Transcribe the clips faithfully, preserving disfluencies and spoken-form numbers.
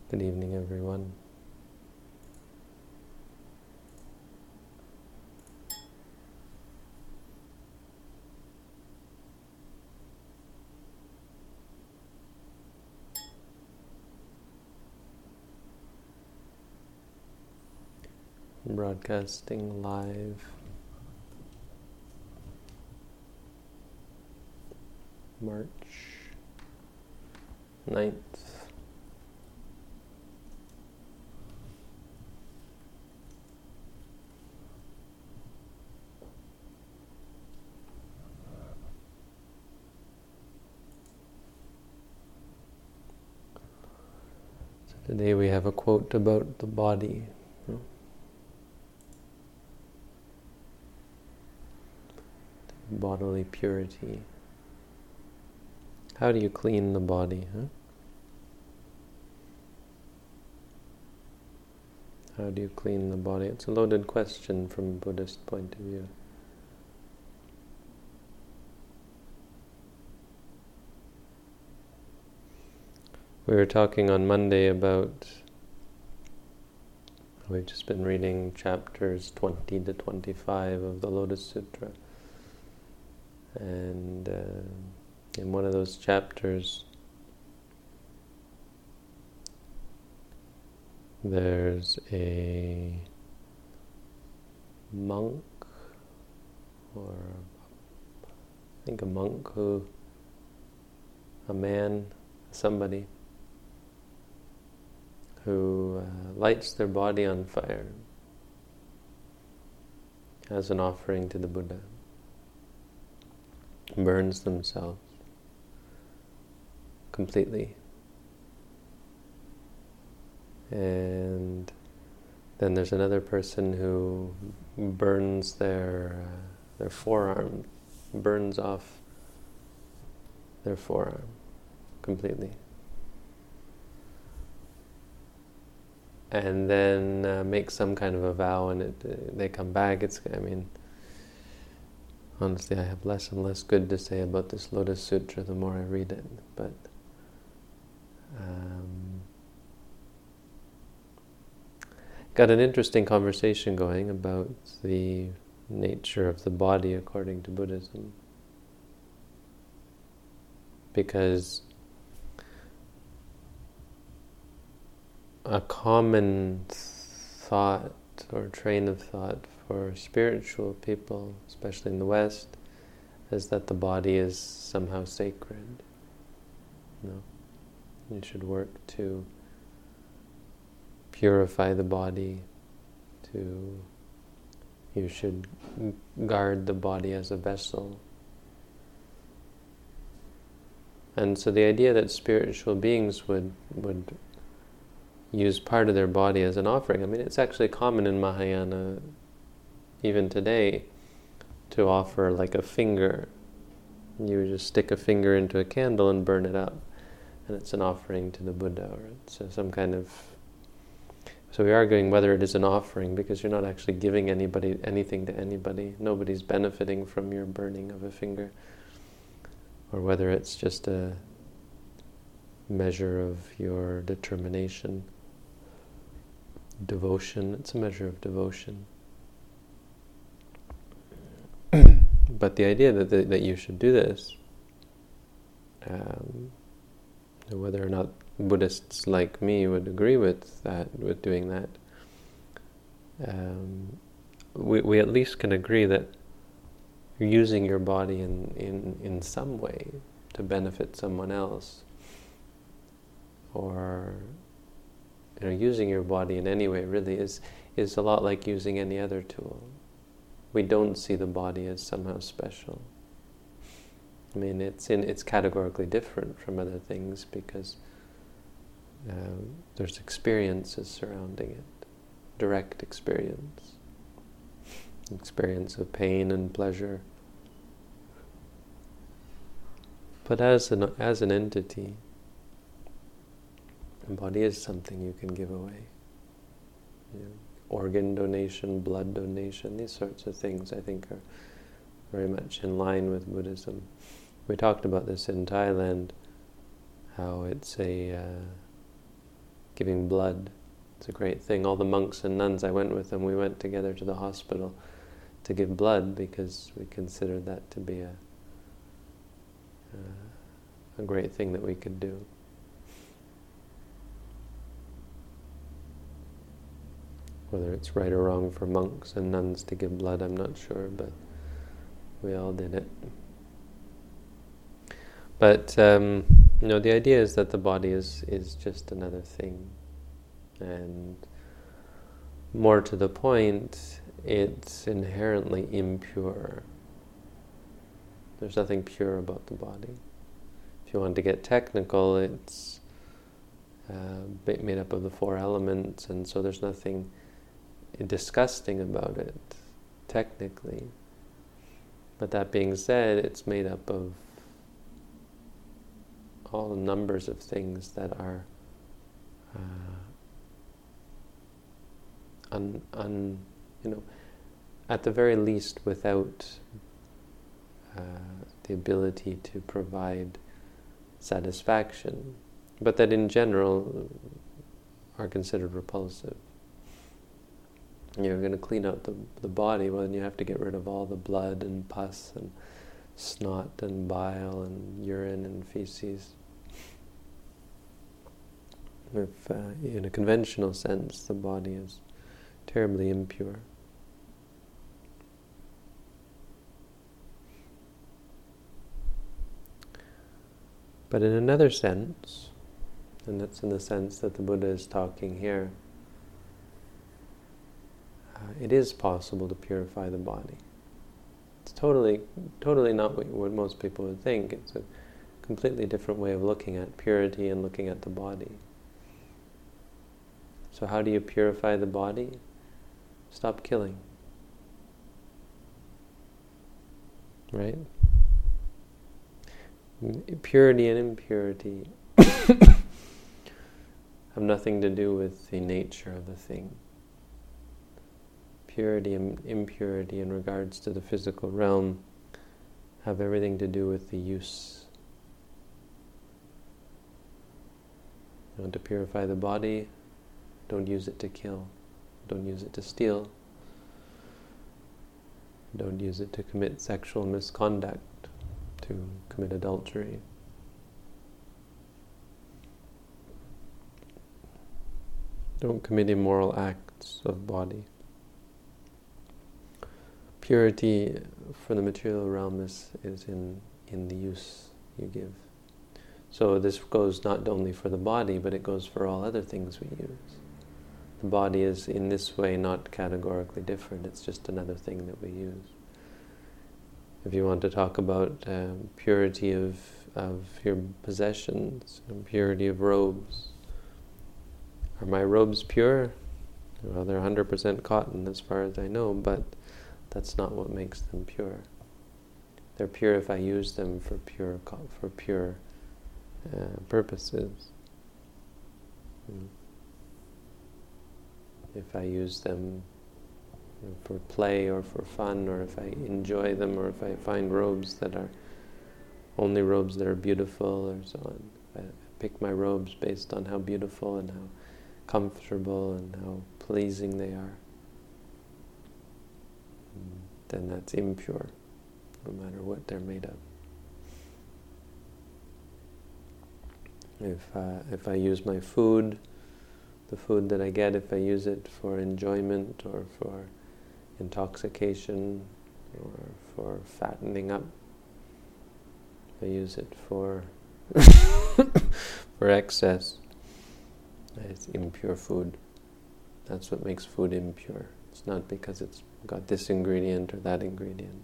Good evening, everyone. Broadcasting live March ninth. So today we have a quote about the body. You know? Bodily purity. How do you clean the body? Huh? How do you clean the body? It's a loaded question from a Buddhist point of view. We were talking on Monday about, we've just been reading chapters twenty to twenty-five of the Lotus Sutra. And uh, in one of those chapters, there's a monk, or I think a monk who, a man, somebody, who uh, lights their body on fire as an offering to the Buddha, burns themselves completely. And then there's another person who burns their uh, their forearm, burns off their forearm completely. And then uh, make some kind of a vow, and it, uh, they come back. It's, I mean, honestly, I have less and less good to say about this Lotus Sutra the more I read it. But um, got an interesting conversation going about the nature of the body according to Buddhism. Because a common thought or train of thought for spiritual people, especially in the West, is that the body is somehow sacred. You know, you should work to purify the body, to you should guard the body as a vessel. And so the idea that spiritual beings would would use part of their body as an offering. I mean, it's actually common in Mahayana, even today, to offer like a finger. You just stick a finger into a candle and burn it up, and it's an offering to the Buddha, or it's some kind of... So we are arguing whether it is an offering, because you're not actually giving anybody anything to anybody. Nobody's benefiting from your burning of a finger. Or whether it's just a measure of your determination. Devotion, it's a measure of devotion. But the idea that the, that you should do this, um, whether or not Buddhists like me would agree with that, with doing that, um, we we at least can agree that you're using your body in, in, in some way to benefit someone else, or you know, using your body in any way really is is a lot like using any other tool. We don't see the body as somehow special. I mean, it's in it's categorically different from other things because uh, there's experiences surrounding it, direct experience, experience of pain and pleasure. But as an as an entity, the body is something you can give away. You know, organ donation, blood donation, these sorts of things I think are very much in line with Buddhism. We talked about this in Thailand, how it's a uh, giving blood. It's a great thing. All the monks and nuns, I went with them, we went together to the hospital to give blood because we considered that to be a, uh, a great thing that we could do. Whether it's right or wrong for monks and nuns to give blood, I'm not sure, but we all did it. But, um, you know, the idea is that the body is, is just another thing. And more to the point, it's inherently impure. There's nothing pure about the body. If you want to get technical, it's uh, made up of the four elements, and so there's nothing disgusting about it, technically. But that being said, it's made up of all numbers of things that are uh, un, un, you know, at the very least without uh, the ability to provide satisfaction, but that in general are considered repulsive. You're going to clean out the, the body, well, then you have to get rid of all the blood and pus and snot and bile and urine and feces. If, uh, in a conventional sense, the body is terribly impure. But in another sense, and that's in the sense that the Buddha is talking here, uh, it is possible to purify the body. It's totally, totally not what, what most people would think. It's a completely different way of looking at purity and looking at the body. So how do you purify the body? Stop killing. Right? Purity and impurity have nothing to do with the nature of the thing. Purity and impurity in regards to the physical realm have everything to do with the use. You want to purify the body? Don't use it to kill. Don't use it to steal. Don't use it to commit sexual misconduct, to commit adultery. Don't commit immoral acts of body. Purity for the material realm is, is in, in the use you give. So this goes not only for the body, but it goes for all other things we use. The body is in this way not categorically different, it's just another thing that we use. If you want to talk about um, purity of, of your possessions, and purity of robes, are my robes pure? Well, they're one hundred percent cotton as far as I know, but that's not what makes them pure. They're pure if I use them for pure, for pure uh, purposes. Mm. If I use them you know, for play or for fun, or if I enjoy them, or if I find robes that are only robes that are beautiful, or so on. If I pick my robes based on how beautiful and how comfortable and how pleasing they are, then that's impure, no matter what they're made of. If uh, if I use my food, the food that I get, if I use it for enjoyment or for intoxication or for fattening up, if I use it for for excess, it's impure food. That's what makes food impure. It's not because it's got this ingredient or that ingredient.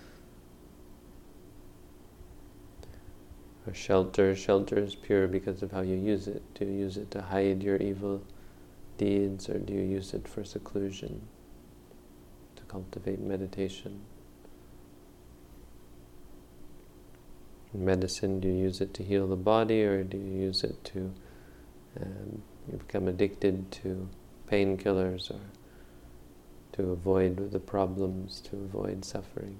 Or shelter. Shelter is pure because of how you use it. Do you use it to hide your evil deeds, or do you use it for seclusion, to cultivate meditation? In medicine, do you use it to heal the body, or do you use it to um, you become addicted to painkillers, or to avoid the problems, to avoid suffering?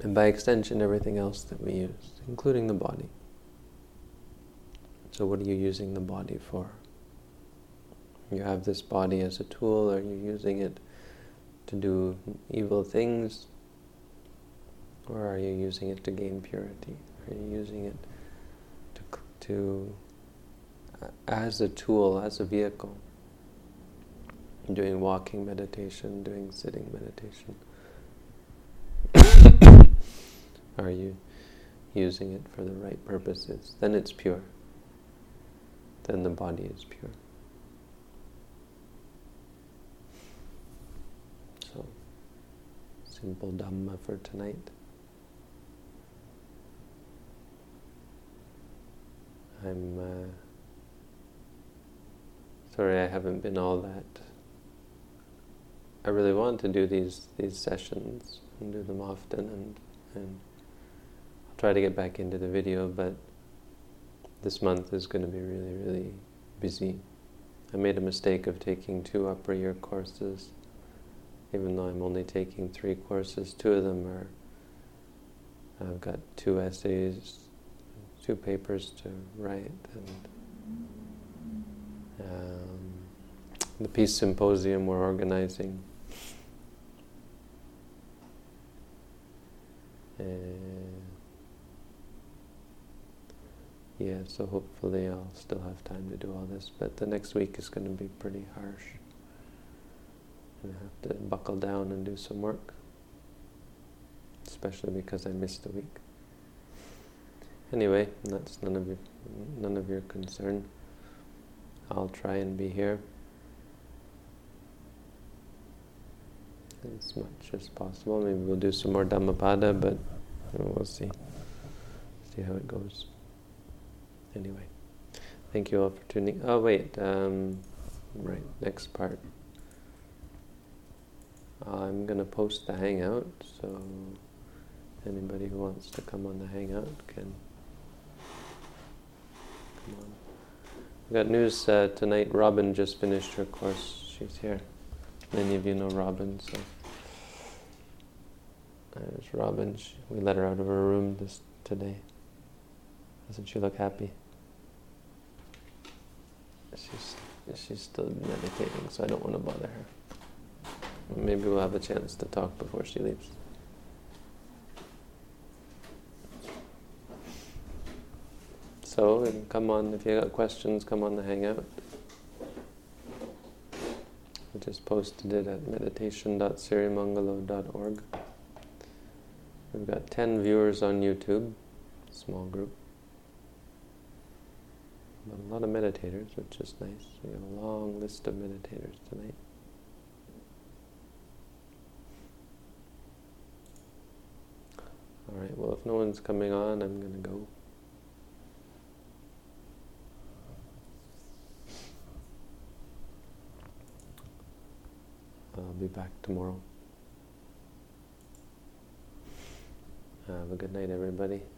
and by extension everything else that we use, including the body. So what are you using the body for? You have this body as a tool, are you using it to do evil things? Or are you using it to gain purity? Are you using it to, to as a tool, as a vehicle? Doing walking meditation, doing sitting meditation. Are you using it for the right purposes? Then it's pure. Then the body is pure. So, simple Dhamma for tonight. I'm uh, sorry I haven't been all that. I really want to do these these sessions and do them often, and and I'll try to get back into the video, but this month is going to be really, really busy. I made a mistake of taking two upper year courses, even though I'm only taking three courses. Two of them are, I've got two essays, two papers to write, and um, the Peace Symposium we're organizing. And yeah, so hopefully I'll still have time to do all this, but the next week is going to be pretty harsh. I have to buckle down and do some work, especially because I missed a week. Anyway, that's none of your none of your concern. I'll try and be here as much as possible. Maybe we'll do some more Dhammapada, but we'll see. See how it goes. Anyway, thank you all for tuning. Oh wait, um, right, next part. I'm going to post the Hangout, so anybody who wants to come on the Hangout can come on. We got news uh, tonight. Robin just finished her course. She's here. Many of you know Robin, so there's Robin. She, we let her out of her room this today. Doesn't she look happy? She's she's still meditating, so I don't want to bother her. Maybe we'll have a chance to talk before she leaves. So, and come on, if you got questions, come on the Hangout. I just posted it at meditation dot sirimangalo dot org. We've got ten viewers on YouTube, small group. But a lot of meditators, which is nice. We have a long list of meditators tonight. Alright, well if no one's coming on, I'm going to go. I'll be back tomorrow. Have a good night, everybody.